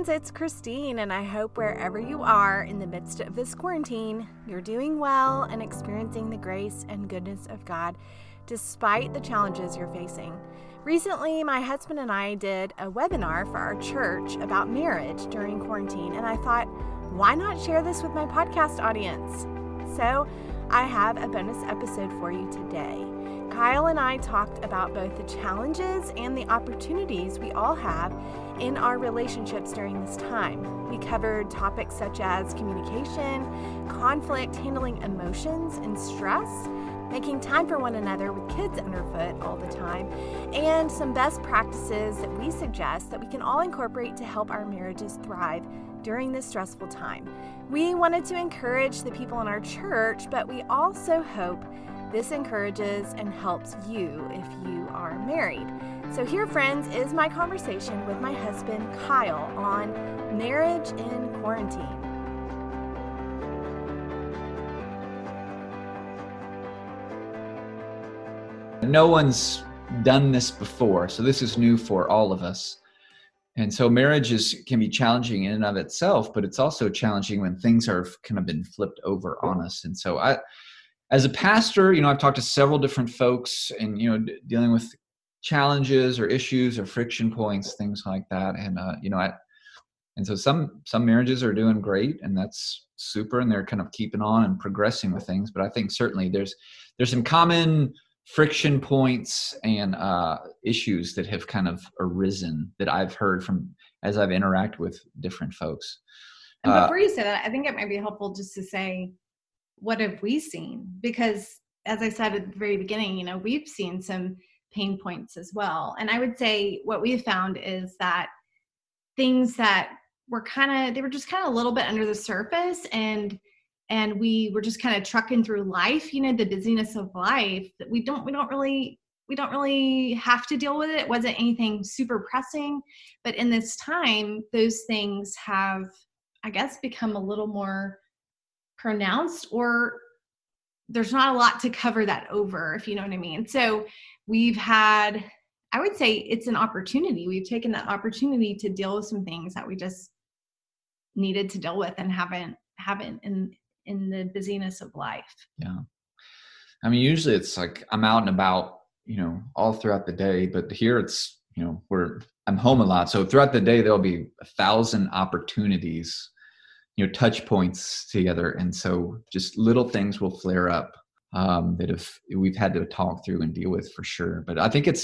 friends, it's Christine, and I hope wherever you are in the midst of this quarantine, you're doing well and experiencing the grace and goodness of God despite the challenges you're facing. Recently, my husband and I did a webinar for our church about marriage during quarantine, and I thought, why not share this with my podcast audience? So I have a bonus episode for you today. Kyle and I talked about both the challenges and the opportunities we all have in our relationships during this time. We covered topics such as communication, conflict, handling emotions and stress, making time for one another with kids underfoot all the time, and some best practices that we suggest that we can all incorporate to help our marriages thrive during this stressful time. We wanted to encourage the people in our church, but we also hope this encourages and helps you if you are married. So here, friends, is my conversation with my husband, Kyle, on marriage in quarantine. No one's done this before, so this is new for all of us. And so marriage can be challenging in and of itself, but it's also challenging when things are kind of been flipped over on us. And so as a pastor, I've talked to several different folks and, dealing with challenges or issues or friction points, things like that. And, and so some marriages are doing great, and that's super, and they're kind of keeping on and progressing with things. But I think certainly there's some common friction points and issues that have kind of arisen that I've heard from as I've interacted with different folks. And before you say that, I think it might be helpful just to say, what have we seen? Because as I said at the very beginning, we've seen some pain points as well. And I would say what we've found is that things that were they were just kind of a little bit under the surface, and we were just kind of trucking through life, the busyness of life, that we don't really have to deal with it. It wasn't anything super pressing, but in this time, those things have, I guess, become a little more pronounced, or there's not a lot to cover that over, if you know what I mean. So we've had, I would say it's an opportunity. We've taken that opportunity to deal with some things that we just needed to deal with and haven't in the busyness of life. Yeah. I mean, usually it's like I'm out and about, all throughout the day, but here it's, I'm home a lot. So throughout the day, there'll be 1,000 opportunities, touch points together. And so just little things will flare up that we've had to talk through and deal with for sure. But I think this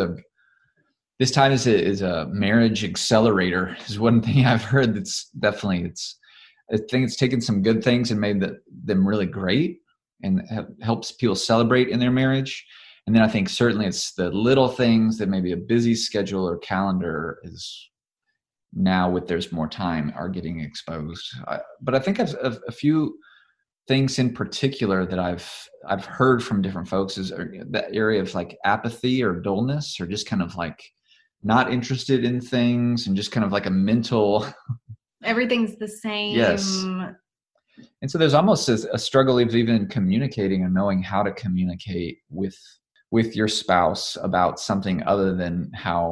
time is a marriage accelerator is one thing I've heard. That's definitely, I think it's taken some good things and made them really great and helps people celebrate in their marriage. And then I think certainly it's the little things that maybe a busy schedule or calendar is now there's more time are getting exposed. But I think a few things in particular that I've heard from different folks is that area of like apathy or dullness, or just kind of like not interested in things, and just kind of like a mental everything's the same. Yes. And so there's almost a struggle of even communicating and knowing how to communicate with your spouse about something other than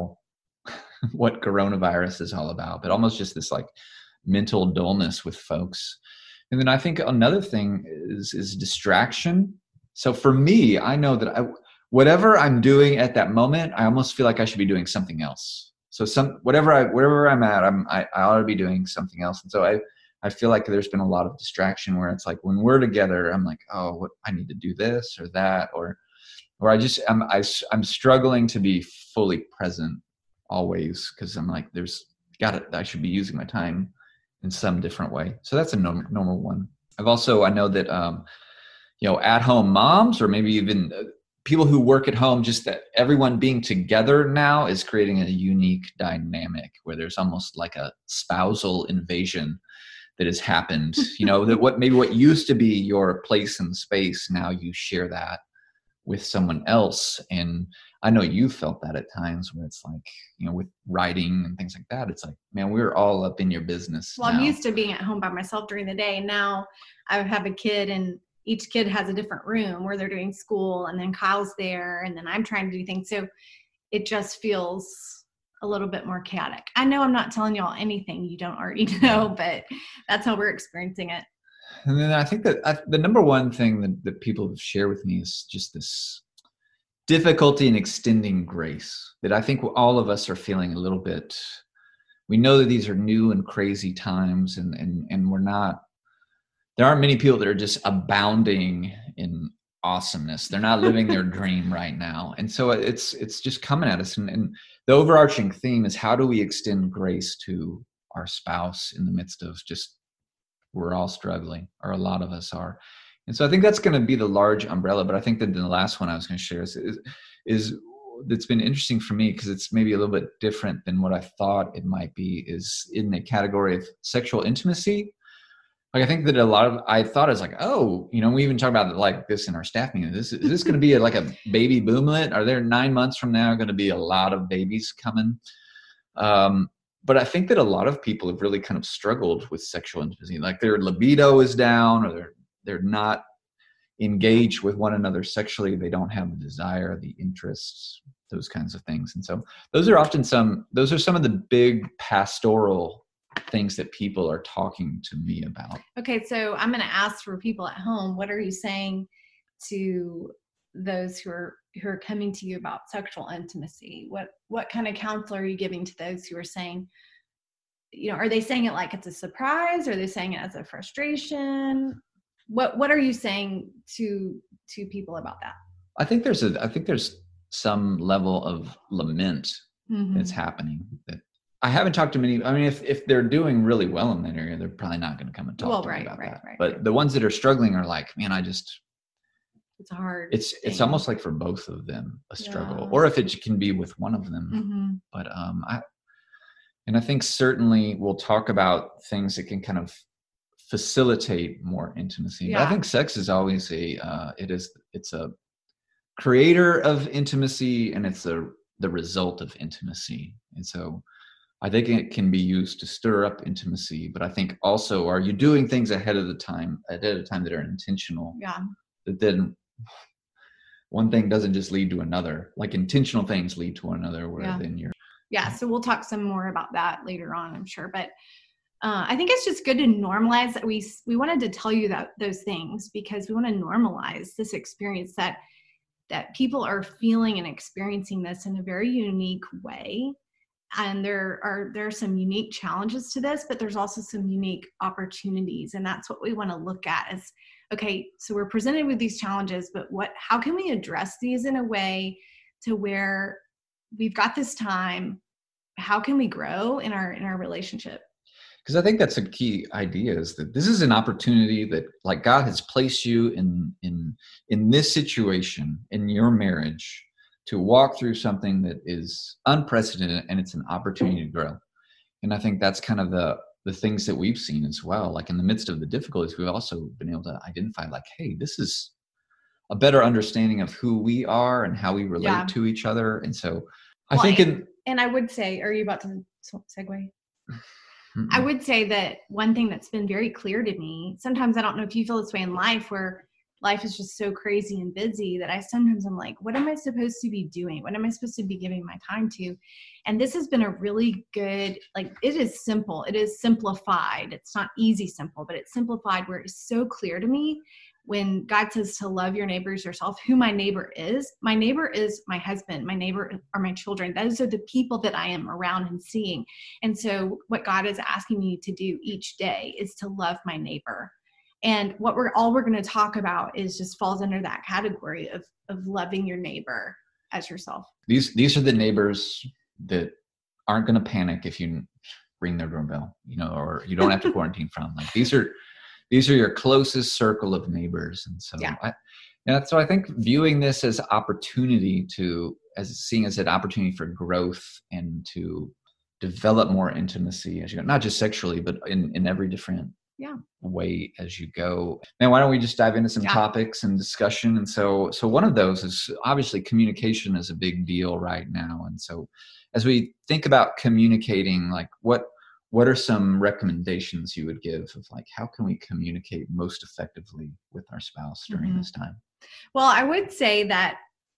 what coronavirus is all about, but almost just this like mental dullness with folks. And then I think another thing is distraction. So for me, I know that whatever I'm doing at that moment, I almost feel like I should be doing something else. So wherever I'm at, I ought to be doing something else. And so I feel like there's been a lot of distraction where it's like when we're together, I'm like, oh, what I need to do this or that, or I'm struggling to be fully present always, because I'm like, I should be using my time in some different way. So that's a normal one. I know that at home moms, or maybe even people who work at home, just that everyone being together now is creating a unique dynamic where there's almost like a spousal invasion that has happened, that what used to be your place and space, now you share that with someone else. And I know you felt that at times where it's like, with writing and things like that, it's like, man, we're all up in your business. Well, I'm used to being at home by myself during the day. Now I have a kid, and each kid has a different room where they're doing school, and then Kyle's there, and then I'm trying to do things. So it just feels a little bit more chaotic. I know I'm not telling y'all anything you don't already know, but that's how we're experiencing it. And then I think that the number one thing that people have shared with me is just this difficulty in extending grace, that I think all of us are feeling a little bit. We know that these are new and crazy times, and there aren't many people that are just abounding in awesomeness. They're not living their dream right now. And so it's just coming at us. And the overarching theme is, how do we extend grace to our spouse in the midst of just, we're all struggling, or a lot of us are. And so I think that's going to be the large umbrella. But I think that the last one I was going to share is that's been interesting for me, because it's maybe a little bit different than what I thought it might be, is in the category of sexual intimacy. Like, I think that I thought it's like, oh, we even talk about it like this in our staff meeting. Is this going to be like a baby boomlet? Are there 9 months from now going to be a lot of babies coming? But I think that a lot of people have really kind of struggled with sexual intimacy. Like, their libido is down, or they're not engaged with one another sexually. They don't have the desire, the interests, those kinds of things. And so those are some of the big pastoral things that people are talking to me about. Okay, so I'm going to ask for people at home, what are you saying to those who are coming to you about sexual intimacy? What kind of counsel are you giving to those who are saying, are they saying it like it's a surprise? Or are they saying it as a frustration? What are you saying to people about that? I think there's some level of lament that's happening. That I haven't talked to many. I mean, if they're doing really well in that area, they're probably not going to come and talk to me about that. But the ones that are struggling are like, man, it's hard. It's almost like for both of them a struggle, or if it can be with one of them. But I think certainly we'll talk about things that can kind of facilitate more intimacy. Yeah. But I think sex is always it's a creator of intimacy, and it's the result of intimacy. And so I think it can be used to stir up intimacy, but I think also, are you doing things ahead of time that are intentional? Yeah. That then one thing doesn't just lead to another. Like, intentional things lead to one another, where then you're. Yeah. So we'll talk some more about that later on, I'm sure. But I think it's just good to normalize that. We wanted to tell you those things because we want to normalize this experience that people are feeling and experiencing this in a very unique way. And there are some unique challenges to this, but there's also some unique opportunities. And that's what we want to look at is, okay, so we're presented with these challenges, but how can we address these in a way to where we've got this time? How can we grow in our relationship? Because I think that's a key idea, is that this is an opportunity that, like, God has placed you in this situation in your marriage to walk through something that is unprecedented, and it's an opportunity to grow. And I think that's kind of the things that we've seen as well. Like, in the midst of the difficulties, we've also been able to identify, like, hey, this is a better understanding of who we are and how we relate to each other. And so I think and I would say, are you about to segue? I would say that one thing that's been very clear to me, sometimes I don't know if you feel this way in life, where life is just so crazy and busy that I'm like, what am I supposed to be doing? What am I supposed to be giving my time to? And this has been a really good, like, it is simple. It is simplified. It's not easy simple, but it's simplified where it's so clear to me when God says to love your neighbors yourself, who my neighbor is. My neighbor is my husband. My neighbor are my children. Those are the people that I am around and seeing. And so what God is asking me to do each day is to love my neighbor. And what we're going to talk about is just falls under that category of loving your neighbor as yourself. These are the neighbors that aren't going to panic if you ring their doorbell, or you don't have to quarantine from. Like, these are your closest circle of neighbors. And so so I think viewing this as opportunity seeing as an opportunity for growth and to develop more intimacy as you go, not just sexually, but in every different way as you go. Now, why don't we just dive into some topics and discussion? And so one of those is obviously communication is a big deal right now. And so as we think about communicating, like, what are some recommendations you would give of, like, how can we communicate most effectively with our spouse during this time? Well, I would say that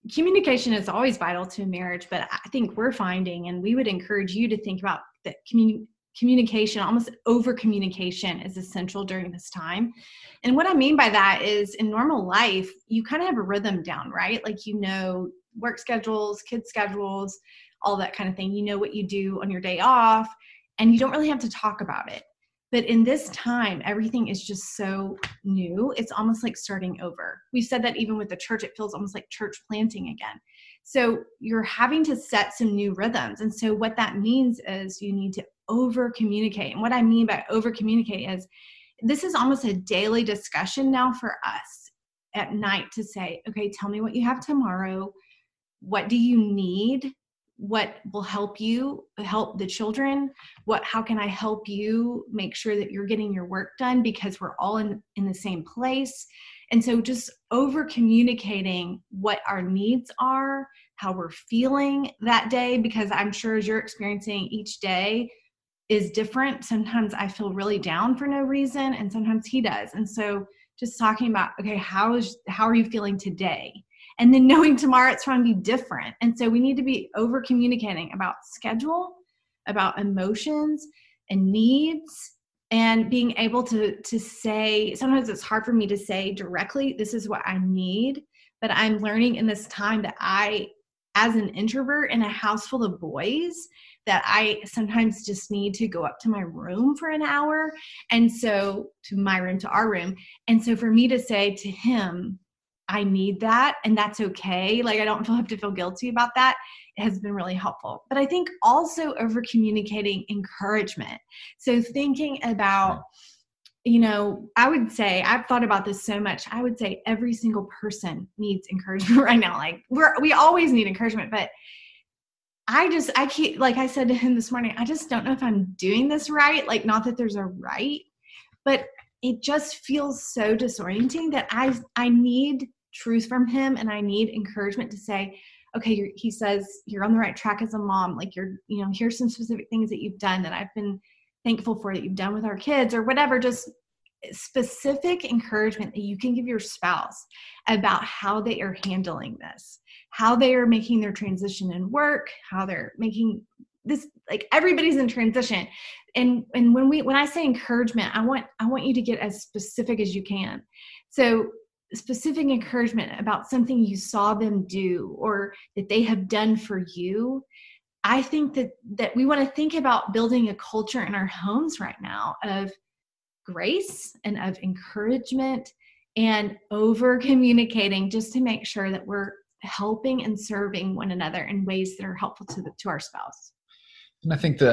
communication is always vital to a marriage, but I think we're finding, and we would encourage you to think about that communication, almost over communication, is essential during this time. And what I mean by that is, in normal life, you kind of have a rhythm down, right? Like, work schedules, kids schedules, all that kind of thing. You know what you do on your day off, and you don't really have to talk about it. But in this time, everything is just so new. It's almost like starting over. We've said that even with the church, it feels almost like church planting again. So you're having to set some new rhythms. And so what that means is you need to over communicate. And what I mean by over communicate is, this is almost a daily discussion now for us at night to say, okay, tell me what you have tomorrow. What do you need? What will help you help the children? How can I help you make sure that you're getting your work done, because we're all in the same place? And so just over communicating what our needs are, how we're feeling that day, because I'm sure as you're experiencing, each day is different. Sometimes I feel really down for no reason, and sometimes he does. And so just talking about, okay, how are you feeling today? And then knowing tomorrow it's going to be different. And so we need to be over communicating about schedule, about emotions and needs, and being able to say, sometimes it's hard for me to say directly, this is what I need, but I'm learning in this time that I, as an introvert in a house full of boys, that I sometimes just need to go up to my room for an hour. And so to my room, to our room. And so for me to say to him, I need that, and that's okay. Like, I don't have to feel guilty about that. It has been really helpful. But I think also over communicating encouragement. So thinking about, I would say, I've thought about this so much. I would say every single person needs encouragement right now. Like, we always need encouragement, but I keep, like I said to him this morning, I just don't know if I'm doing this right. Like, not that there's a right, but it just feels so disorienting that I need truth from him, and I need encouragement to say, okay, he says, you're on the right track as a mom. Like, here's some specific things that you've done that I've been thankful for that you've done with our kids, or whatever, just specific encouragement that you can give your spouse about how they are handling this, how they are making their transition in work, how they're making this, like, everybody's in transition. And when I say encouragement, I want you to get as specific as you can. So specific encouragement about something you saw them do or that they have done for you. I think that we want to think about building a culture in our homes right now of grace and of encouragement and over communicating, just to make sure that we're helping and serving one another in ways that are helpful to our spouse. And I think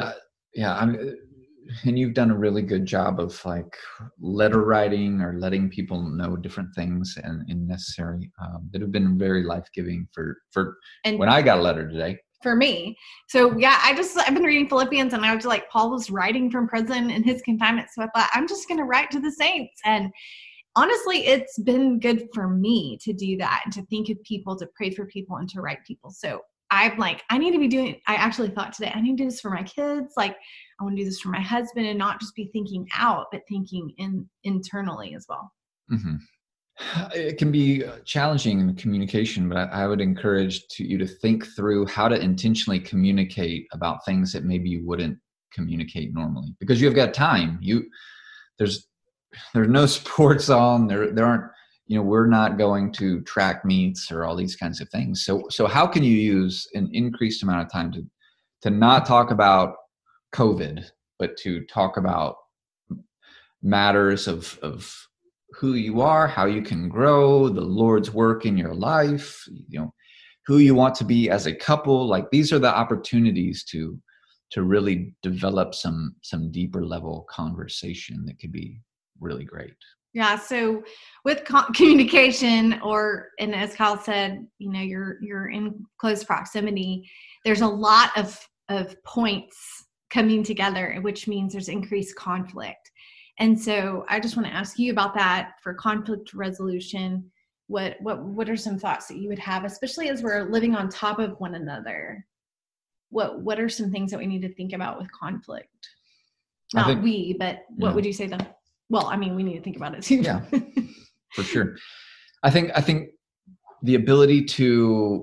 and you've done a really good job of like letter writing or letting people know different things and necessary that have been very life-giving for when I got a letter today. For me. So yeah, I've been reading Philippians, and I was like, Paul was writing from prison in his confinement. So I thought, I'm just going to write to the saints. And honestly, it's been good for me to do that and to think of people, to pray for people, and to write people. So I'm like, I actually thought today, I need to do this for my kids. Like, I want to do this for my husband, and not just be thinking out, but thinking internally as well. Mm-hmm. It can be challenging in communication, but I would encourage you to think through how to intentionally communicate about things that maybe you wouldn't communicate normally, because you've got time. There's no sports on. There aren't. We're not going to track meets or all these kinds of things. So how can you use an increased amount of time to not talk about COVID, but to talk about matters of who you are, how you can grow, the Lord's work in your life, who you want to be as a couple. Like, these are the opportunities to really develop some deeper level conversation that could be really great. Yeah. So with communication, and as Kyle said, you're in close proximity, there's a lot of points coming together, which means there's increased conflict. And so I just want to ask you about that for conflict resolution. What are some thoughts that you would have, especially as we're living on top of one another? What are some things that we need to think about with conflict? But what would you say then? Well, I mean, we need to think about it too. Yeah, for sure. I think the ability to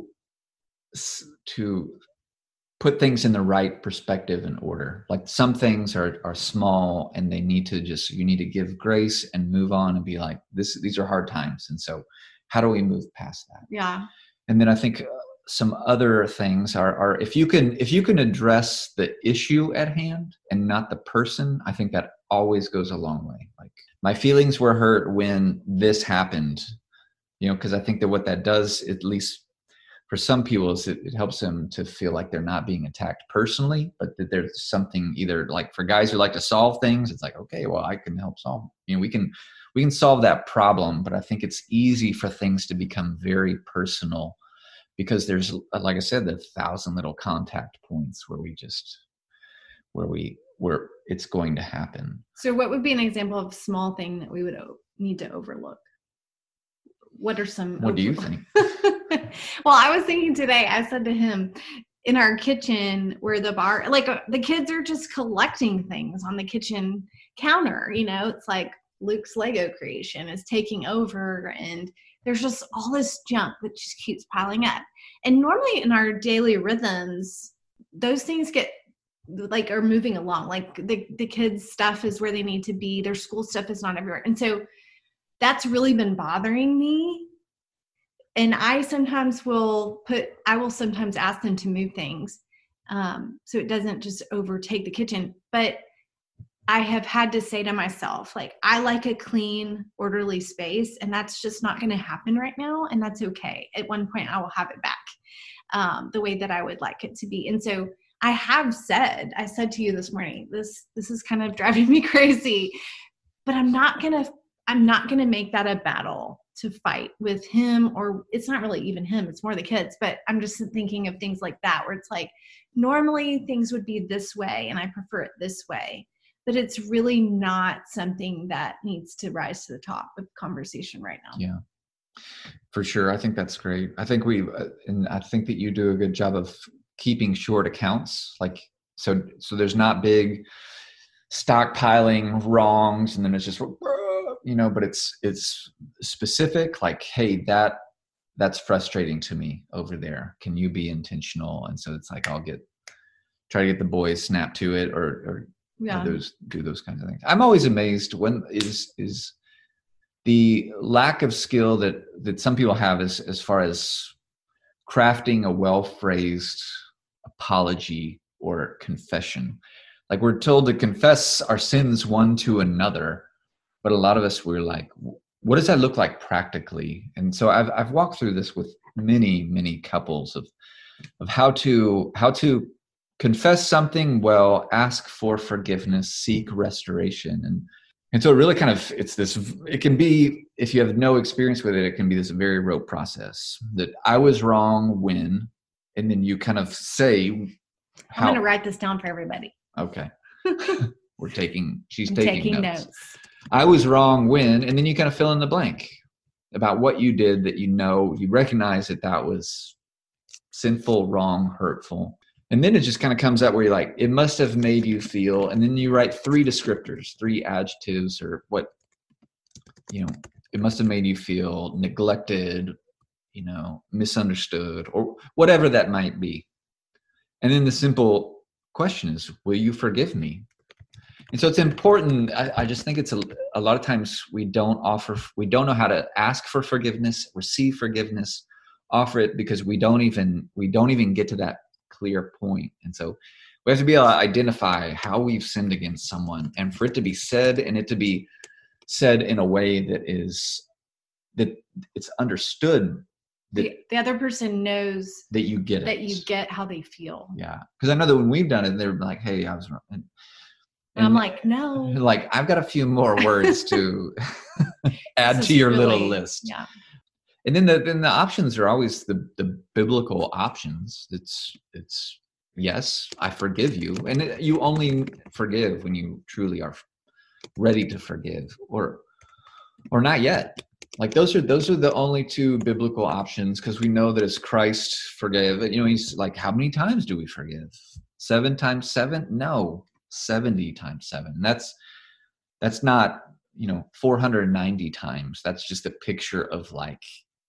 put things in the right perspective and order. Like some things are small and they need to you need to give grace and move on and be like, these are hard times. And so how do we move past that? Yeah. And then I think some other things are if you can address the issue at hand and not the person, I think that always goes a long way. Like, my feelings were hurt when this happened, because I think that what that does, at least for some people, is it helps them to feel like they're not being attacked personally, but that there's something, either like for guys who like to solve things, it's like, okay, well, I can help solve. We can solve that problem, but I think it's easy for things to become very personal because there's, like I said, the 1,000 little contact points where it's going to happen. So what would be an example of a small thing that we would need to overlook? What do you think? Well, I was thinking today, I said to him, in our kitchen where the bar, like the kids are just collecting things on the kitchen counter, it's like Luke's Lego creation is taking over, and there's just all this junk that just keeps piling up. And normally in our daily rhythms, those things are moving along. Like the kids' stuff is where they need to be. Their school stuff is not everywhere. And so that's really been bothering me. And I will sometimes ask them to move things so it doesn't just overtake the kitchen. But I have had to say to myself, like, I like a clean, orderly space, and that's just not going to happen right now. And that's okay. At one point, I will have it back the way that I would like it to be. And so I said to you this morning, this is kind of driving me crazy, but I'm not going to make that a battle to fight with him, or it's not really even him, it's more the kids. But I'm just thinking of things like that, where it's like, normally things would be this way and I prefer it this way, but it's really not something that needs to rise to the top of conversation right now. Yeah, for sure. I think that's great. I think and I think that you do a good job of keeping short accounts. Like, so there's not big stockpiling wrongs, and then it's just, but it's specific, like, hey, that's frustrating to me over there. Can you be intentional? And so it's like, I'll try to get the boys snap to it or do those kinds of things. I'm always amazed when is the lack of skill that some people have as far as crafting a well-phrased apology or confession. Like, we're told to confess our sins one to another, but a lot of us, we're like, what does that look like practically? And so I've walked through this with many, many couples of how to confess something well, ask for forgiveness, seek restoration. And so it really it can be, if you have no experience with it, it can be this very rote process that I was wrong when, and then you kind of say, I'm going to write this down for everybody. Okay. She's taking notes. I was wrong when, and then you kind of fill in the blank about what you did that you recognize that was sinful, wrong, hurtful. And then it just kind of comes out where you're like, it must have made you feel, and then you write 3 descriptors, 3 adjectives, or what, it must have made you feel neglected, misunderstood, or whatever that might be. And then the simple question is, will you forgive me? And so it's important. I just think it's a lot of times we don't know how to ask for forgiveness, receive forgiveness, offer it, because we don't even get to that clear point. And so we have to be able to identify how we've sinned against someone, and for it to be said, and it to be said in a way that it's understood, that the other person knows that you get that you get how they feel. Yeah, because I know that when we've done it, they're like, hey, I was wrong. And I'm like, no. Like, I've got a few more words to add to your little list. Yeah. And then the options are always the biblical options. It's yes, I forgive you. And you only forgive when you truly are ready to forgive, or not yet. Like, those are the only 2 biblical options, because we know that as Christ forgave, he's like, how many times do we forgive? 7 times 7? No. 70 times 7. That's not 490 times. That's just a picture of like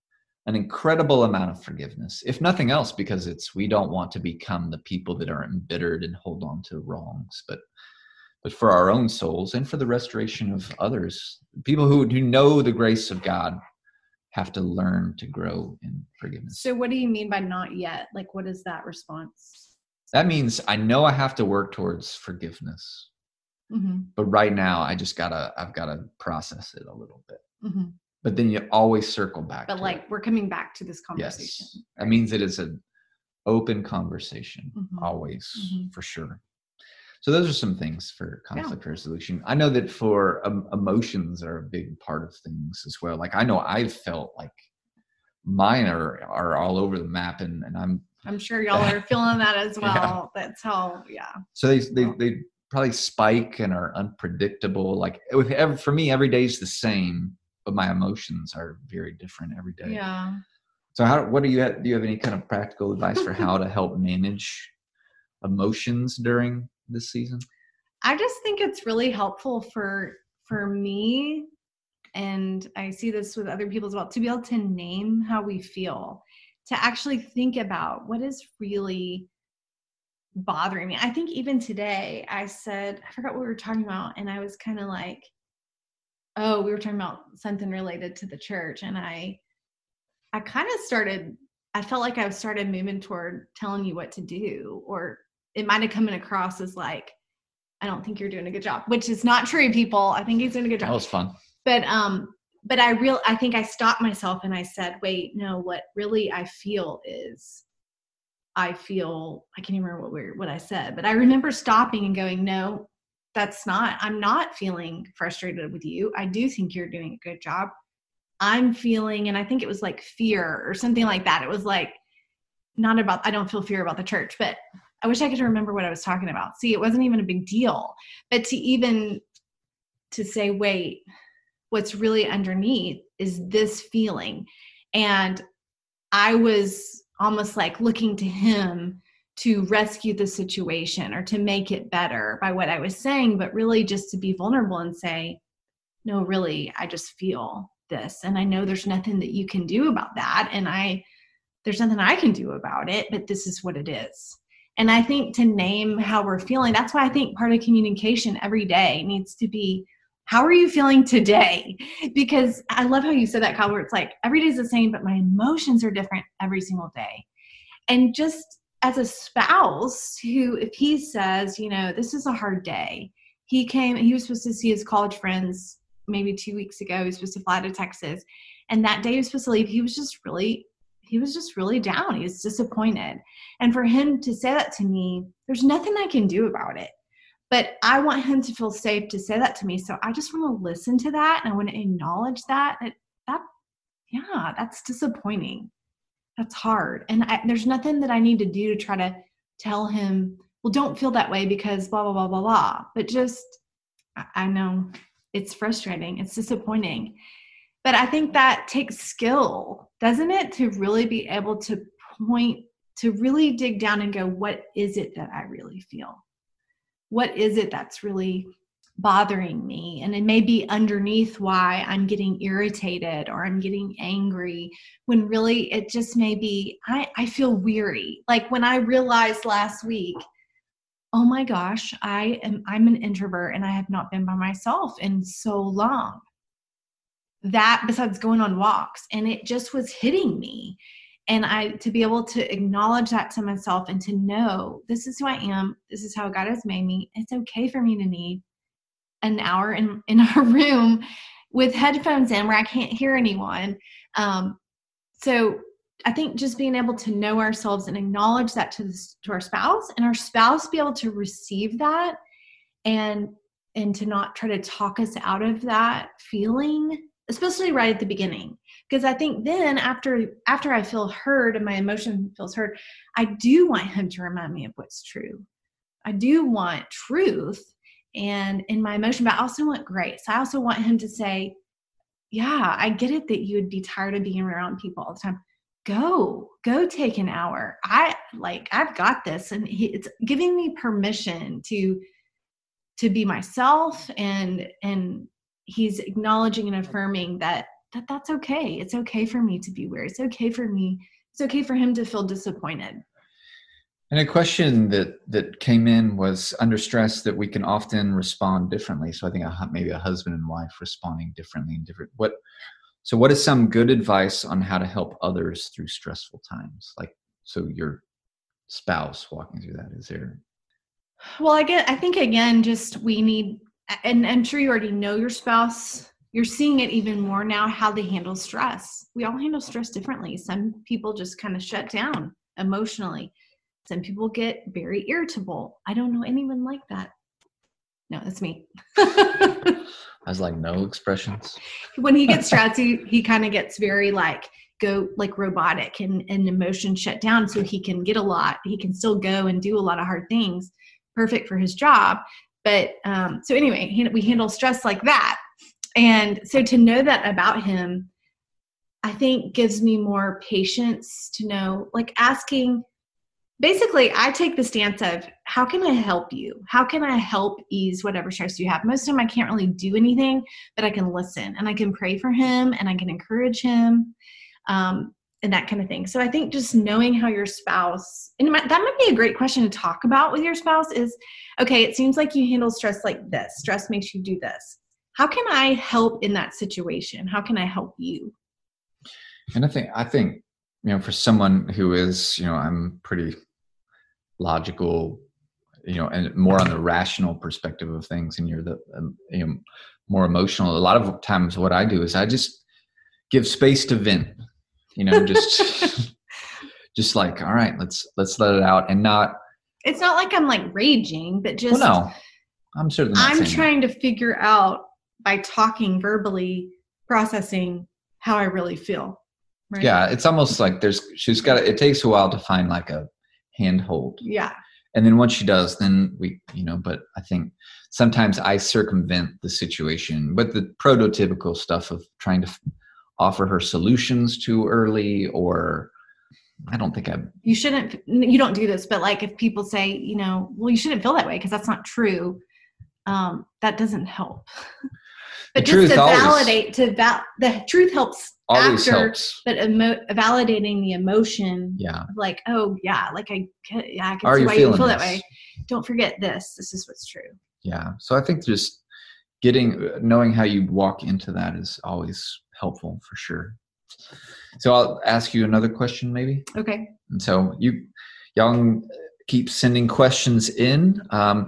an incredible amount of forgiveness, if nothing else, because we don't want to become the people that are embittered and hold on to wrongs, but for our own souls and for the restoration of others. People who know the grace of God have to learn to grow in forgiveness. So what do you mean by not yet? Like, what is that response? That means I know I have to work towards forgiveness, but right now I've got to process it a little bit. But then you always circle back. But like, we're coming back to this conversation. Yes. That means it is an open conversation, always, for sure. So those are some things for conflict resolution. I know that for emotions are a big part of things as well. Like, I know I've felt like mine are all over the map, and I'm sure y'all are feeling that as well. Yeah. That's how, So they probably spike and are unpredictable. Like for me, every day is the same, but my emotions are very different every day. Yeah. So do you have any kind of practical advice for how to help manage emotions during this season? I just think it's really helpful for me, and I see this with other people as well, to be able to name how we feel, to actually think about what is really bothering me. I think even today I forgot what we were talking about, and I was kind of like, oh, we were talking about something related to the church, and I kind of I felt like I started moving toward telling you what to do, or it might have come across as like, I don't think you're doing a good job, which is not true, people. I think he's doing a good job. That was fun. But I think I stopped myself and I said, wait, no, what really I feel is, I can't even remember what I said, but I remember stopping and going, no, I'm not feeling frustrated with you. I do think you're doing a good job. I'm feeling, and I think it was like fear or something like that. It was like, I don't feel fear about the church, but I wish I could remember what I was talking about. See, it wasn't even a big deal, but to say, wait, what's really underneath is this feeling. And I was almost like looking to him to rescue the situation or to make it better by what I was saying, but really just to be vulnerable and say, no, really, I just feel this. And I know there's nothing that you can do about that. And there's nothing I can do about it, but this is what it is. And I think to name how we're feeling, that's why I think part of communication every day needs to be, how are you feeling today? Because I love how you said that, Kyle, where it's like, every day's the same, but my emotions are different every single day. And just as a spouse who, if he says, this is a hard day, he was supposed to see his college friends maybe 2 weeks ago. He was supposed to fly to Texas. And that day he was supposed to leave. He was just really down. He was disappointed. And for him to say that to me, there's nothing I can do about it. But I want him to feel safe to say that to me. So I just want to listen to that. And I want to acknowledge that. That's disappointing. That's hard. And there's nothing that I need to do to try to tell him, well, don't feel that way because blah, blah, blah, blah, blah. But just, I know it's frustrating. It's disappointing. But I think that takes skill, doesn't it? To really be able to really dig down and go, what is it that I really feel? What is it that's really bothering me? And it may be underneath why I'm getting irritated or I'm getting angry, when really it just may be, I feel weary. Like when I realized last week, oh my gosh, I'm an introvert and I have not been by myself in so long. That besides going on walks, and it just was hitting me. And to be able to acknowledge that to myself and to know this is who I am, this is how God has made me. It's okay for me to need an hour in a room with headphones in where I can't hear anyone. So I think just being able to know ourselves and acknowledge that to our spouse, and our spouse be able to receive that and to not try to talk us out of that feeling, especially right at the beginning. Because I think then after I feel heard and my emotion feels heard, I do want him to remind me of what's true. I do want truth and in my emotion, but I also want grace. I also want him to say, yeah, I get it that you would be tired of being around people all the time. Go take an hour. I've got this. And it's giving me permission to be myself, and he's acknowledging and affirming that that's okay. It's okay for me to be weird. It's okay for me. It's okay for him to feel disappointed. And a question that came in was, under stress, that we can often respond differently. So I think maybe a husband and wife responding differently in different. What is some good advice on how to help others through stressful times? Like, so your spouse walking through that, is there? Well, I think again, just we need, and I'm sure you already know your spouse. You're seeing it even more now, how they handle stress. We all handle stress differently. Some people just kind of shut down emotionally. Some people get very irritable. I don't know anyone like that. No, that's me. I was like, no expressions. When he gets stressed, he kind of gets very robotic and emotion shut down, so he can get a lot. He can still go and do a lot of hard things, perfect for his job. But so anyway, we handle stress like that. And so to know that about him, I think gives me more patience to know, like asking, basically, I take the stance of, how can I help you? How can I help ease whatever stress you have? Most of the time I can't really do anything, but I can listen and I can pray for him and I can encourage him and that kind of thing. So I think just knowing how your spouse, and that might be a great question to talk about with your spouse is, okay, it seems like you handle stress like this. Stress makes you do this. How can I help in that situation? How can I help you? And I think, for someone who is, I'm pretty logical, and more on the rational perspective of things, and you're the more emotional. A lot of times what I do is I just give space to vent, just like, all right, let's let it out. And not, it's not like I'm like raging, but just, well, no, I'm certainly not I'm saying trying that. to figure out, by talking verbally, processing how I really feel. Right? Yeah. It's almost like it takes a while to find like a handhold. Yeah. And then once she does, then we, but I think sometimes I circumvent the situation, but the prototypical stuff of trying to offer her solutions too early, or I don't think you don't do this, but like if people say, well, you shouldn't feel that way because that's not true. That doesn't help. But the just truth to always, validate, the truth helps always after, helps. But validating the emotion, yeah, like, oh yeah, like I can Are see you why you feel this? that way. Don't forget this. This is what's true. Yeah. So I think just knowing how you walk into that is always helpful for sure. So I'll ask you another question, maybe. Okay. And so y'all keep sending questions in.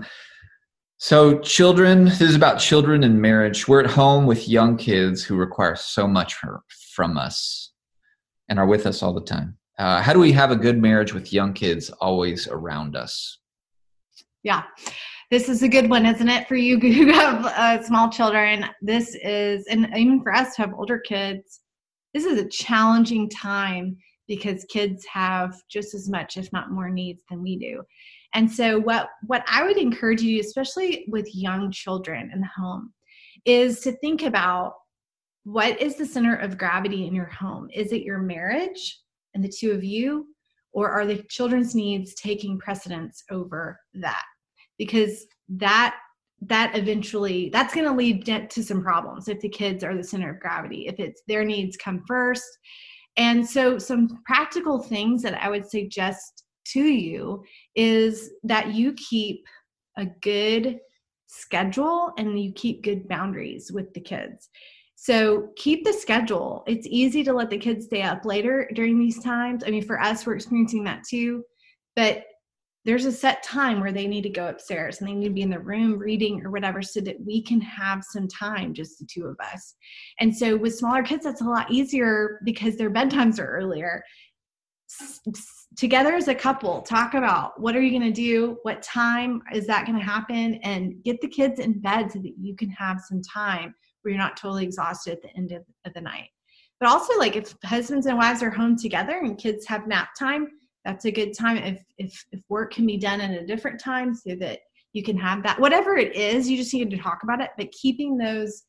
So this is about children and marriage. We're at home with young kids who require so much from us and are with us all the time. How do we have a good marriage with young kids always around us? Yeah, this is a good one, isn't it? For you who have small children, this is, and even for us who have older kids, this is a challenging time because kids have just as much, if not more, needs than we do. And so what I would encourage you, especially with young children in the home, is to think about, what is the center of gravity in your home? Is it your marriage and the two of you, or are the children's needs taking precedence over that? Because that eventually, that's going to lead to some problems if the kids are the center of gravity, if it's their needs come first. And so some practical things that I would suggest to you is that you keep a good schedule and you keep good boundaries with the kids. So keep the schedule. It's easy to let the kids stay up later during these times. I mean, for us, we're experiencing that too, but there's a set time where they need to go upstairs and they need to be in the room reading or whatever, so that we can have some time, just the two of us. And so with smaller kids, that's a lot easier because their bedtimes are earlier. Together as a couple, talk about, what are you going to do? What time is that going to happen? And get the kids in bed so that you can have some time where you're not totally exhausted at the end of the night. But also, like, if husbands and wives are home together and kids have nap time, that's a good time. If work can be done at a different time so that you can have that, whatever it is, you just need to talk about it. But keeping those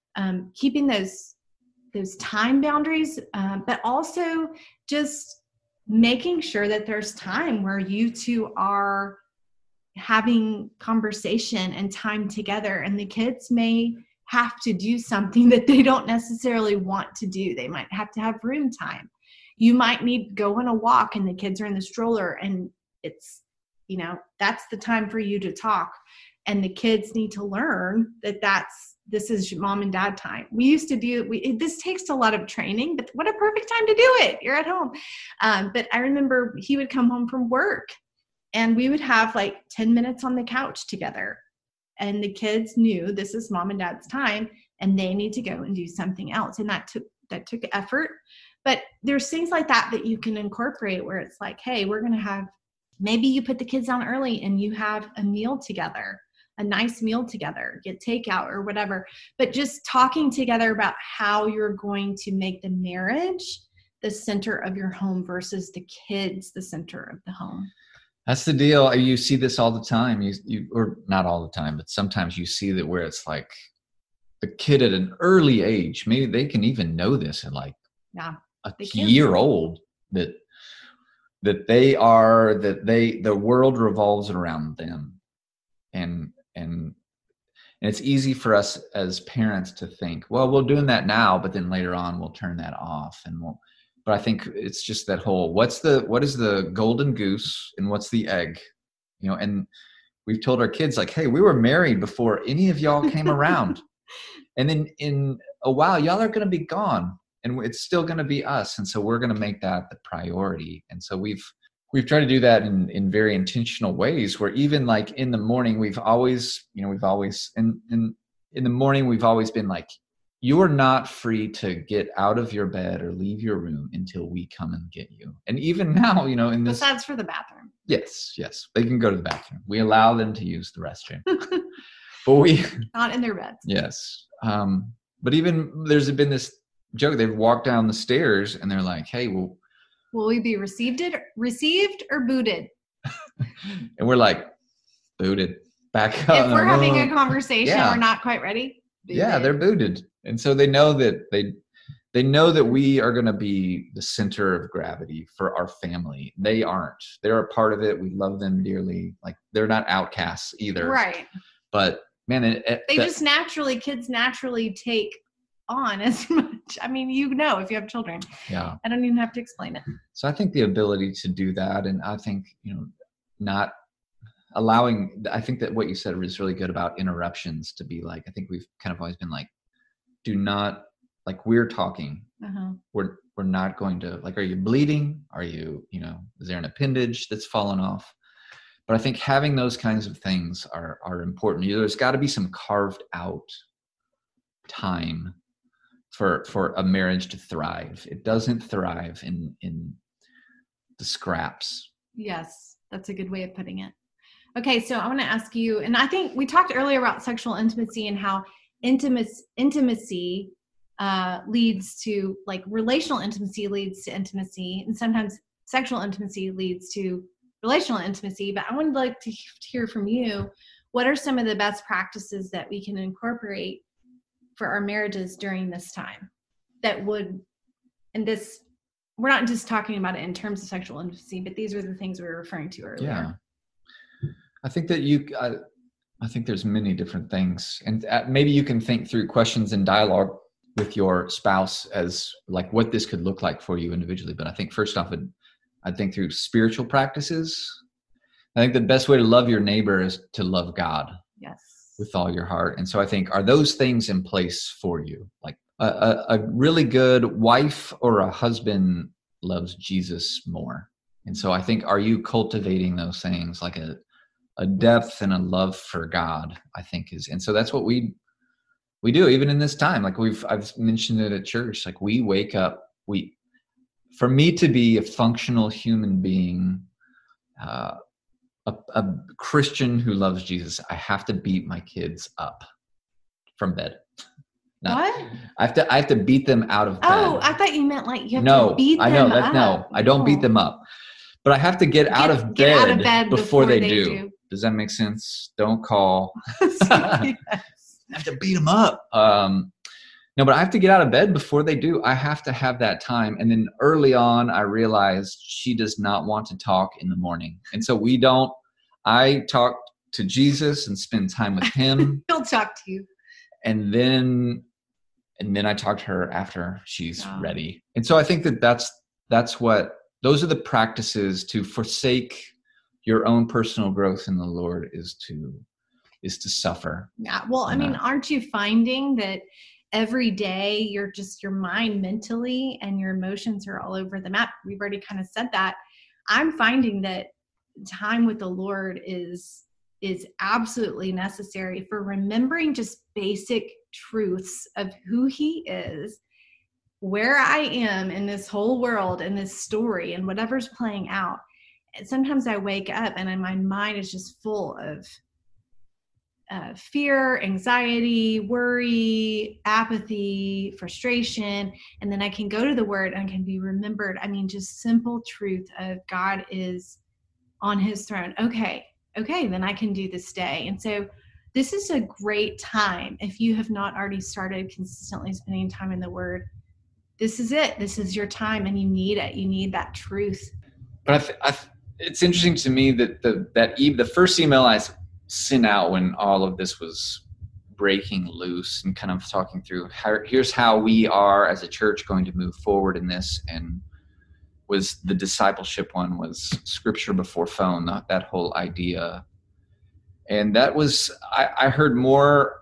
time boundaries, but also just making sure that there's time where you two are having conversation and time together. And the kids may have to do something that they don't necessarily want to do. They might have to have room time. You might need to go on a walk and the kids are in the stroller, and it's, that's the time for you to talk. And the kids need to learn that this is mom and dad time. We used to this takes a lot of training, but what a perfect time to do it. You're at home. But I remember he would come home from work and we would have like 10 minutes on the couch together. And the kids knew this is mom and dad's time and they need to go and do something else. And that took effort. But there's things like that you can incorporate where it's like, hey, we're going to have, maybe you put the kids down early and you have a meal together, a nice meal together, get takeout or whatever. But just talking together about how you're going to make the marriage the center of your home versus the kids the center of the home. That's the deal. You see this all the time. You or not all the time, but sometimes you see that where it's like the kid at an early age, maybe they can even know this at like a year old, that the world revolves around them. And it's easy for us as parents to think, well, we're doing that now, but then later on we'll turn that off but I think it's just that whole, what is the golden goose and what's the egg, and we've told our kids like, hey, we were married before any of y'all came around. And then in a while, y'all are going to be gone and it's still going to be us. And so we're going to make that the priority. And so we've tried to do that in very intentional ways where even like in the morning, we've always in the morning, we've always been like, you are not free to get out of your bed or leave your room until we come and get you. And even now, in this. Besides for the bathroom. Yes. They can go to the bathroom. We allow them to use the restroom. But not in their beds. Yes. But even there's been this joke. They've walked down the stairs and they're like, hey, well. Will we be received or booted? And we're like, booted. Back up. If we're having a conversation, we're not quite ready. Booted. Yeah, they're booted. And so they know that they know that we are going to be the center of gravity for our family. They aren't. They're a part of it. We love them dearly. Like they're not outcasts either. Right. But man, kids naturally take on as much. I mean, if you have children. Yeah. I don't even have to explain it. So I think the ability to do that, and I think, not allowing, I think that what you said was really good about interruptions to be like, I think we've kind of always been like, do not, like we're talking, we're not going to, like, are you bleeding? Are you, is there an appendage that's fallen off? But I think having those kinds of things are important. There's got to be some carved out time for a marriage to thrive. It doesn't thrive in the scraps. Yes, that's a good way of putting it. Okay, so I want to ask you, and I think we talked earlier about sexual intimacy and how intimacy leads to, like, relational intimacy leads to intimacy, and sometimes sexual intimacy leads to relational intimacy. But I would like to hear from you, what are some of the best practices that we can incorporate for our marriages during this time we're not just talking about it in terms of sexual intimacy, but these are the things we were referring to earlier. Yeah. I think that I think there's many different things, and maybe you can think through questions and dialogue with your spouse as like what this could look like for you individually. But I think first off, I'd think through spiritual practices. I think the best way to love your neighbor is to love God. Yes. With all your heart. And so I think, are those things in place for you? Like a really good wife or a husband loves Jesus more. And so I think, are you cultivating those things, like a depth and a love for God, I think is, and so that's what we do even in this time. Like I've mentioned it at church, like we wake up, for me to be a functional human being, a Christian who loves Jesus, I have to beat my kids up from bed. What? I have to beat them out of bed. Oh, I thought you meant like you have to beat them up. No, I don't beat them up. But I have to get out of bed before they do. Does that make sense? Don't call. Yes. I have to beat them up. No, but I have to get out of bed before they do. I have to have that time. And then early on, I realized she does not want to talk in the morning. And so I talk to Jesus and spend time with him. He'll talk to you. And then I talk to her after she's Wow. ready. And so I think those are the practices. To forsake your own personal growth in the Lord is to suffer. Yeah. Well, I mean, aren't you finding that every day your mind mentally and your emotions are all over the map? We've already kind of said that. I'm finding that time with the Lord is absolutely necessary for remembering just basic truths of who he is, where I am in this whole world and this story and whatever's playing out. And sometimes I wake up and my mind is just full of fear, anxiety, worry, apathy, frustration. And then I can go to the word and can be remembered. I mean, just simple truth of God is on his throne. Okay, then I can do this day. And so this is a great time. If you have not already started consistently spending time in the word, this is it. This is your time, and you need it. You need that truth. But it's interesting to me that the first email I sent out when all of this was breaking loose and kind of talking through here's how we are as a church going to move forward in this, and was the discipleship one, was scripture before phone, that whole idea. And that was, I heard more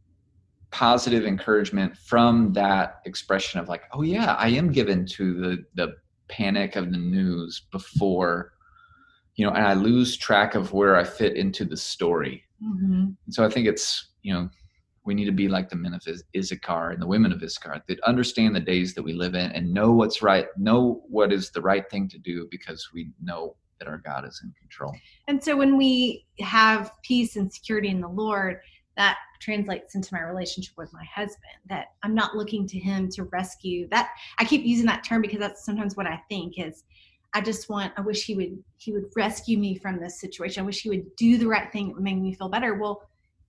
positive encouragement from that expression of like, oh yeah, I am given to the panic of the news before, and I lose track of where I fit into the story. Mm-hmm. And so I think it's, we need to be like the men of Issachar and the women of Issachar that understand the days that we live in and know what's right, know what is the right thing to do, because we know that our God is in control. And so when we have peace and security in the Lord, that translates into my relationship with my husband, that I'm not looking to him to rescue that. I keep using that term because that's sometimes what I think is, I wish he would rescue me from this situation. I wish he would do the right thing that would make me feel better. Well,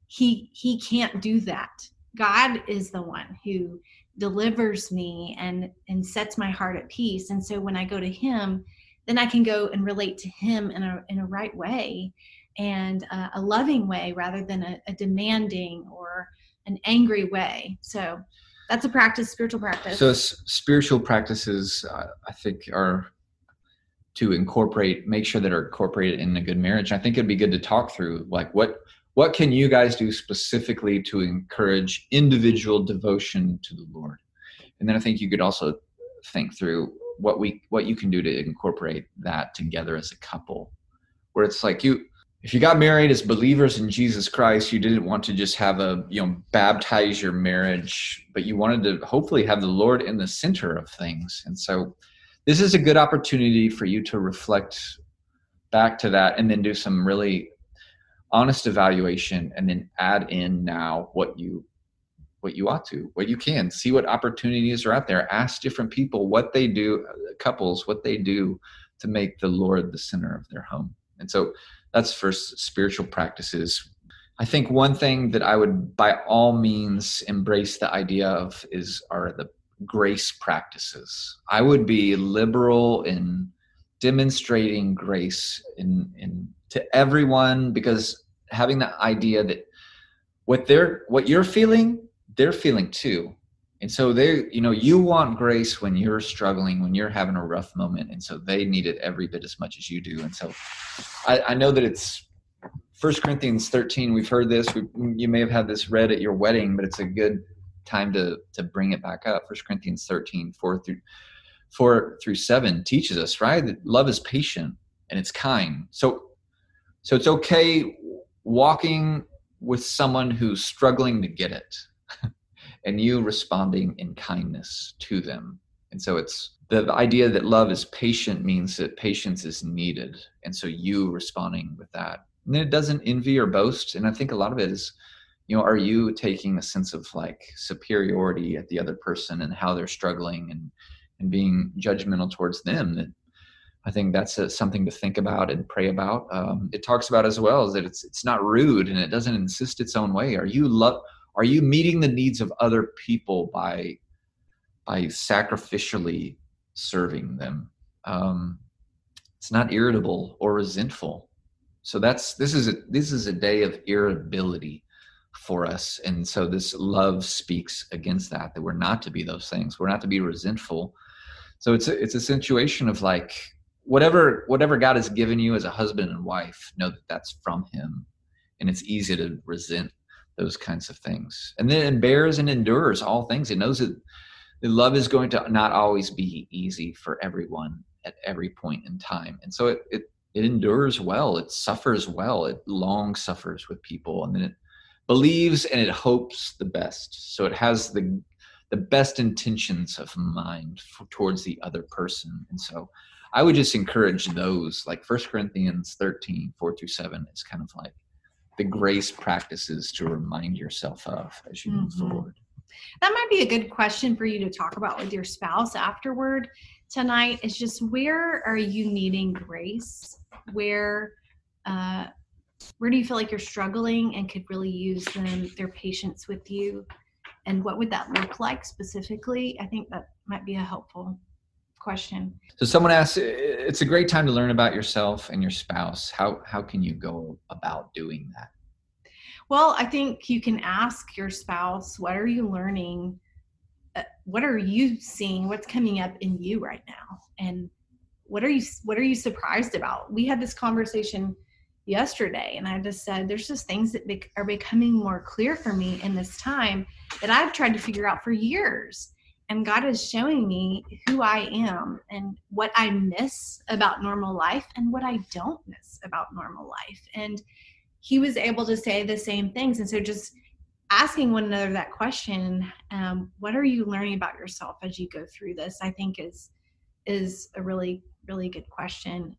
he can't do that. God is the one who delivers me and sets my heart at peace. And so when I go to him, then I can go and relate to him in a right way, and a loving way rather than a demanding or an angry way. So that's a practice, spiritual practice. So spiritual practices, I think, are to make sure that are incorporated in a good marriage. I think it'd be good to talk through, like, what can you guys do specifically to encourage individual devotion to the Lord? And then I think you could also think through what you can do to incorporate that together as a couple, where it's like, if you got married as believers in Jesus Christ, you didn't want to just have baptize your marriage, but you wanted to hopefully have the Lord in the center of things. And so this is a good opportunity for you to reflect back to that, and then do some really honest evaluation, and then add in now what you can see, what opportunities are out there. Ask different people what they do, couples, what they do to make the Lord the center of their home. And so that's first, spiritual practices. I think one thing that I would by all means embrace the idea of are the grace practices. I would be liberal in demonstrating grace in to everyone, because having the idea that what you're feeling, they're feeling too. And so you want grace when you're struggling, when you're having a rough moment. And so they need it every bit as much as you do. And so I know that it's 1 Corinthians 13. We've heard this. You may have had this read at your wedding, but it's a good time to bring it back up. 1 Corinthians 13, 4 through 7 teaches us, right, that love is patient and it's kind. So it's okay walking with someone who's struggling to get it and you responding in kindness to them. And so it's the idea that love is patient means that patience is needed. And so you responding with that. And then it doesn't envy or boast. And I think a lot of it is, are you taking a sense of like superiority at the other person and how they're struggling and being judgmental towards them? That I think that's something to think about and pray about. It talks about as well is that it's not rude and it doesn't insist its own way. Are you meeting the needs of other people by sacrificially serving them? It's not irritable or resentful. So this is a day of irritability. for us. And so this love speaks against that we're not to be those things. We're not to be resentful. So it's a situation of like, whatever God has given you as a husband and wife, know that that's from him. And it's easy to resent those kinds of things. And then it bears and endures all things. It knows that the love is going to not always be easy for everyone at every point in time. And so it endures well. It suffers well. It long suffers with people. And then it believes and it hopes the best. So it has the best intentions of mind towards the other person. And so I would just encourage those, like 1 Corinthians 13, 4-7 is kind of like the grace practices to remind yourself of as you move forward. That might be a good question for you to talk about with your spouse afterward tonight, is just, where are you needing grace? Where do you feel like you're struggling and could really use their patience with you? And what would that look like specifically? I think that might be a helpful question. So someone asks, it's a great time to learn about yourself and your spouse. How can you go about doing that? Well, I think you can ask your spouse, what are you learning? What are you seeing? What's coming up in you right now? And what are you surprised about? We had this conversation yesterday, and I just said, there's just things that are becoming more clear for me in this time that I've tried to figure out for years. And God is showing me who I am and what I miss about normal life and what I don't miss about normal life. And he was able to say the same things. And so just asking one another that question, what are you learning about yourself as you go through this, I think is a really, really good question.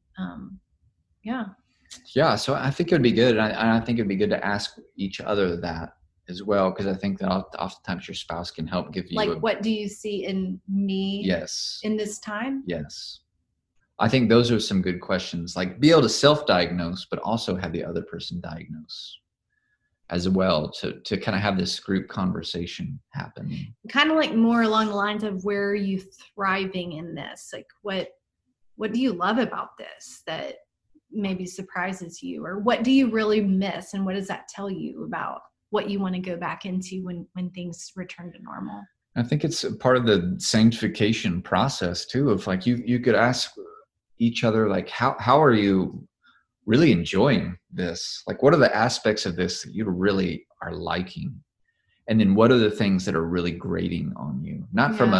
Yeah, so I think it would be good. And I think it'd be good to ask each other that as well, because I think that oftentimes your spouse can help give you what do you see in me? Yes. In this time? Yes. I think those are some good questions. Like, be able to self-diagnose, but also have the other person diagnose as well, to kind of have this group conversation happen. Kind of like more along the lines of, where are you thriving in this? Like, what do you love about this that maybe surprises you? Or what do you really miss? And what does that tell you about what you want to go back into when things return to normal? I think it's part of the sanctification process too, of like, you could ask each other, like, how are you really enjoying this? Like, what are the aspects of this that you really are liking? And then what are the things that are really grating on you? Not from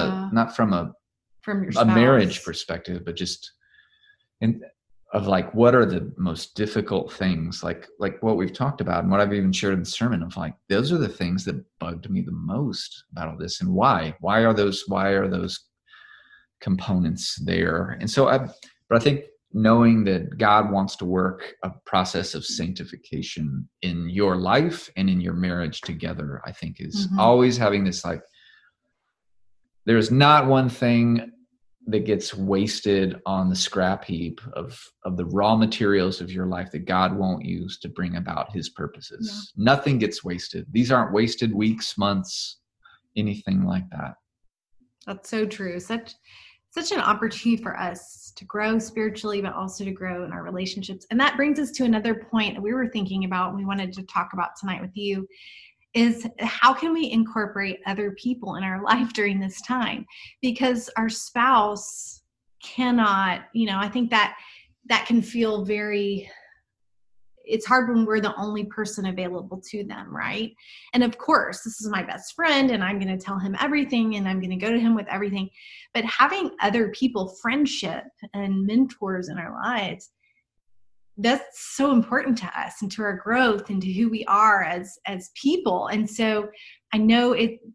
a marriage perspective, but just of like, what are the most difficult things, like what we've talked about and what I've even shared in the sermon, of like, those are the things that bugged me the most about all this. And why are those components there? And so but I think knowing that God wants to work a process of sanctification in your life and in your marriage together, I think is always having this, like, there's not one thing that gets wasted on the scrap heap of the raw materials of your life that God won't use to bring about his purposes. Yeah. Nothing gets wasted. These aren't wasted weeks, months, anything like that. That's so true. Such an opportunity for us to grow spiritually, but also to grow in our relationships. And that brings us to another point that we were thinking about, we wanted to talk about tonight with you, is how can we incorporate other people in our life during this time? Because our spouse cannot, I think that can feel it's hard when we're the only person available to them, right? And of course, this is my best friend and I'm going to tell him everything and I'm going to go to him with everything. But having other people, friendship and mentors in our lives, that's so important to us and to our growth and to who we are as people. And so I know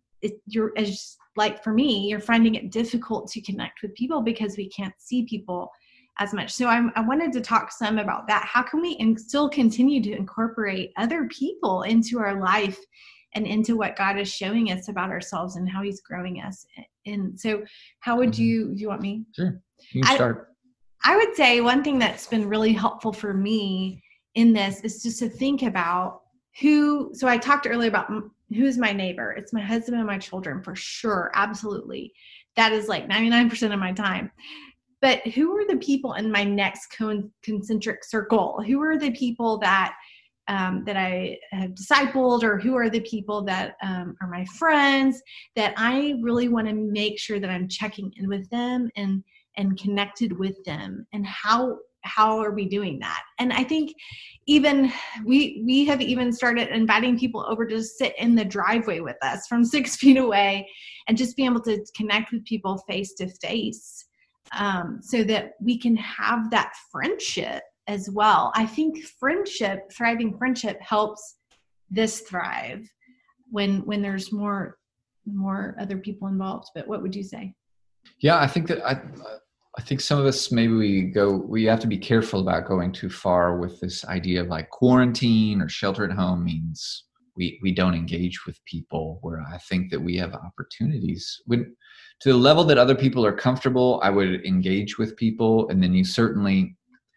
for me, you're finding it difficult to connect with people because we can't see people as much. So I wanted to talk some about that. How can we still continue to incorporate other people into our life and into what God is showing us about ourselves and how he's growing us? And so how would you want me? Sure. You can start. I would say one thing that's been really helpful for me in this is just to think about so I talked earlier about who's my neighbor. It's my husband and my children, for sure. Absolutely. That is like 99% of my time. But who are the people in my next concentric circle? Who are the people that that I have discipled, or who are the people that are my friends, that I really want to make sure that I'm checking in with them and connected with them. And how are we doing that? And I think even we have even started inviting people over to sit in the driveway with us from 6 feet away, and just be able to connect with people face to face, so that we can have that friendship as well. I think thriving friendship helps this thrive when there's more other people involved. But what would you say? Yeah, I think that I think some of us, maybe we have to be careful about going too far with this idea of like quarantine or shelter at home means we don't engage with people, where I think that we have opportunities. To the level that other people are comfortable, I would engage with people. And then you certainly,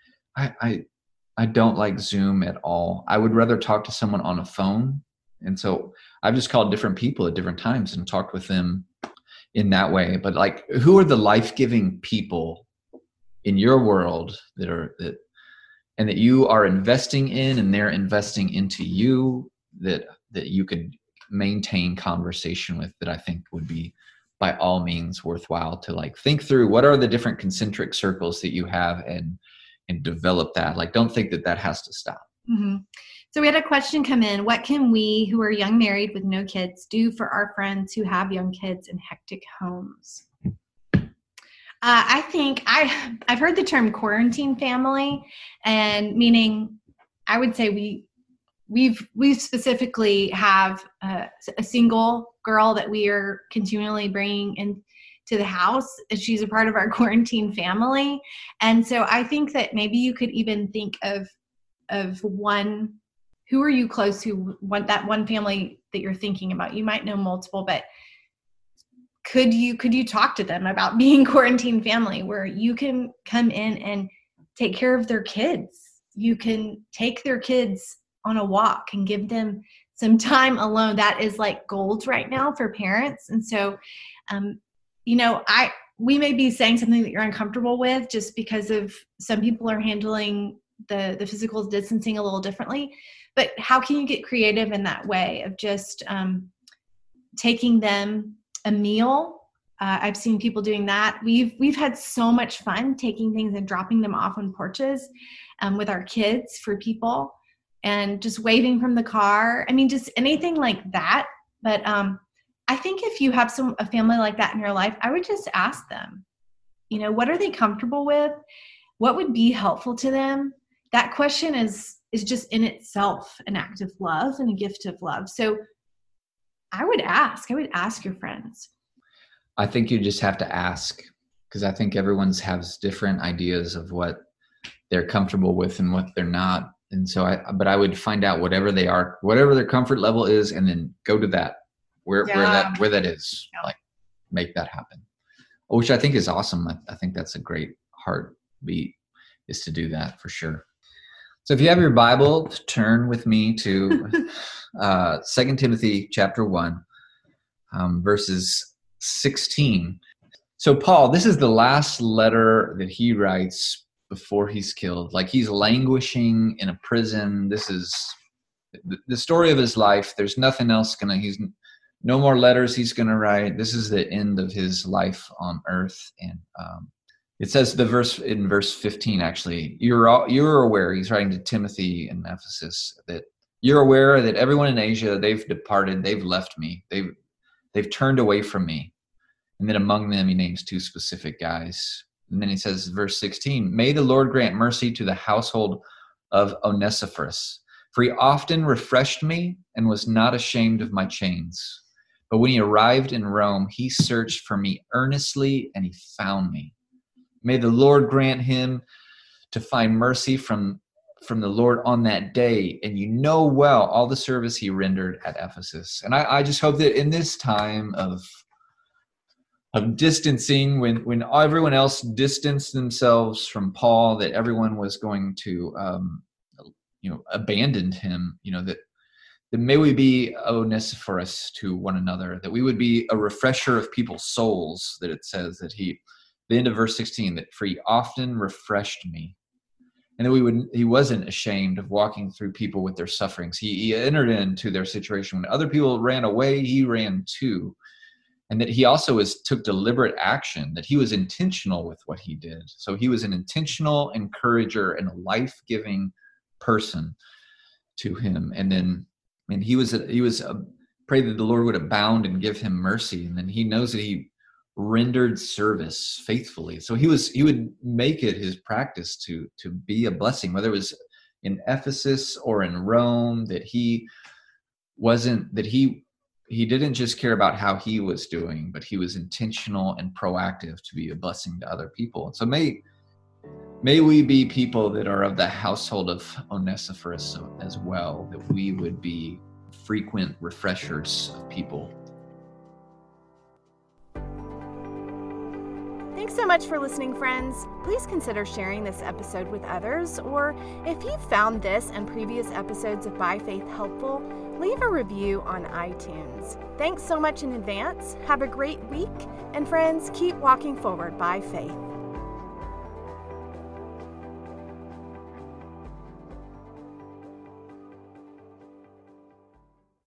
I don't like Zoom at all. I would rather talk to someone on a phone. And so I've just called different people at different times and talked with them in that way. But like, who are the life-giving people in your world that you are investing in, and they're investing into you, that you could maintain conversation with, that I think would be by all means worthwhile to like think through what are the different concentric circles that you have, and develop that. Like, don't think that has to stop. Mm-hmm. So we had a question come in. What can we who are young married with no kids do for our friends who have young kids in hectic homes? I think I've heard the term quarantine family, and meaning I would say we specifically have a single girl that we are continually bringing into the house. She's a part of our quarantine family. And so I think that maybe you could even think of one. Who are you close to? That one family that you're thinking about? You might know multiple, but could you talk to them about being quarantine family, where you can come in and take care of their kids? You can take their kids on a walk and give them some time alone. That is like gold right now for parents. And so, we may be saying something that you're uncomfortable with, just because of some people are handling the physical distancing a little differently. But how can you get creative in that way of just taking them a meal? I've seen people doing that. We've had so much fun taking things and dropping them off on porches with our kids for people, and just waving from the car. I mean, just anything like that. But I think if you have a family like that in your life, I would just ask them, what are they comfortable with? What would be helpful to them? That question is just in itself an act of love and a gift of love. So I would ask your friends. I think you just have to ask, because I think everyone's has different ideas of what they're comfortable with and what they're not. And so I would find out whatever they are, whatever their comfort level is, and then go to that, where that is, like make that happen, which I think is awesome. I think that's a great heartbeat, is to do that for sure. So if you have your Bible, turn with me to 2 Timothy chapter 1, verses 16. So Paul, this is the last letter that he writes before he's killed. Like, he's languishing in a prison. This is the story of his life. There's nothing else he's no more letters he's going to write. This is the end of his life on earth. And it says in verse 15, actually, you're aware, he's writing to Timothy in Ephesus, that you're aware that everyone in Asia, they've departed, they've left me, they've turned away from me. And then among them, he names 2 specific guys. And then he says, verse 16, may the Lord grant mercy to the household of Onesiphorus, for he often refreshed me and was not ashamed of my chains. But when he arrived in Rome, he searched for me earnestly, and he found me. May the Lord grant him to find mercy from the Lord on that day. And well all the service he rendered at Ephesus. And I just hope that in this time of distancing, when everyone else distanced themselves from Paul, that everyone was going to abandon him, that may we be Onesiphorus to one another, that we would be a refresher of people's souls, that it says that the end of verse 16, that for he often refreshed me. and that he wasn't ashamed of walking through people with their sufferings. He entered into their situation. When other people ran away, he ran too. And that he also took deliberate action, that he was intentional with what he did. So he was an intentional encourager and a life-giving person to him. And then, he was pray that the Lord would abound and give him mercy. And then he knows that he rendered service faithfully. So he would make it his practice to be a blessing, whether it was in Ephesus or in Rome, that he didn't just care about how he was doing, but he was intentional and proactive to be a blessing to other people. And so may we be people that are of the household of Onesiphorus as well, that we would be frequent refreshers of people. Thanks so much for listening, friends. Please consider sharing this episode with others, or if you found this and previous episodes of By Faith helpful, leave a review on iTunes. Thanks so much in advance. Have a great week, and friends, keep walking forward by faith.